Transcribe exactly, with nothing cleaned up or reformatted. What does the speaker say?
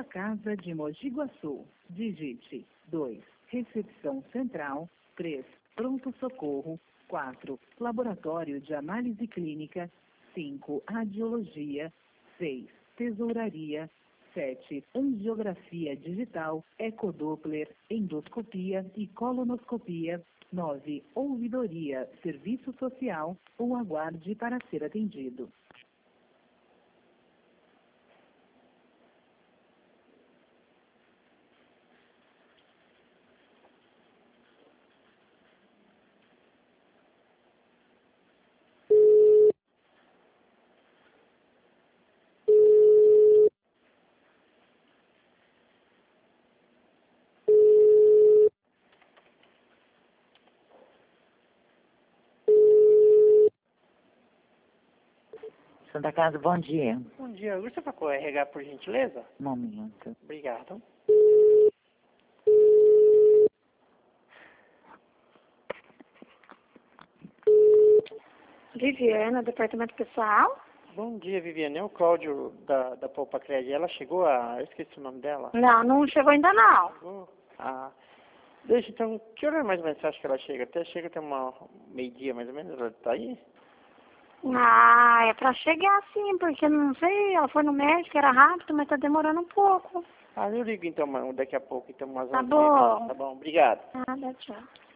Santa Casa de Mogi Guaçu. Digite dois. Recepção central. três. Pronto-socorro. quatro. Laboratório de análise clínica. cinco. Radiologia. seis. Tesouraria. sete. Angiografia digital, ecodoppler, endoscopia e colonoscopia. nove. Ouvidoria, serviço social ou aguarde para ser atendido. Santa Casa, bom dia. Bom dia. Eu gostaria para R H, por gentileza? Um momento. Obrigado. Viviana, departamento pessoal? Bom dia, Viviane. É o Cláudio da, da Poupa Crédito. Ela chegou a... Eu esqueci o nome dela. Não, não chegou ainda não. Chegou? Ah. Deixa, então, que hora mais ou menos você acha que ela chega? Até chega até uma meio-dia, mais ou menos. Ela tá aí? Ah, é pra chegar sim, porque não sei, ela foi no médico, era rápido, mas tá demorando um pouco. Ah, eu ligo então, mano, daqui a pouco. Então, umas Tá onze e meia, bom. Tá bom, obrigado. Nada, tchau.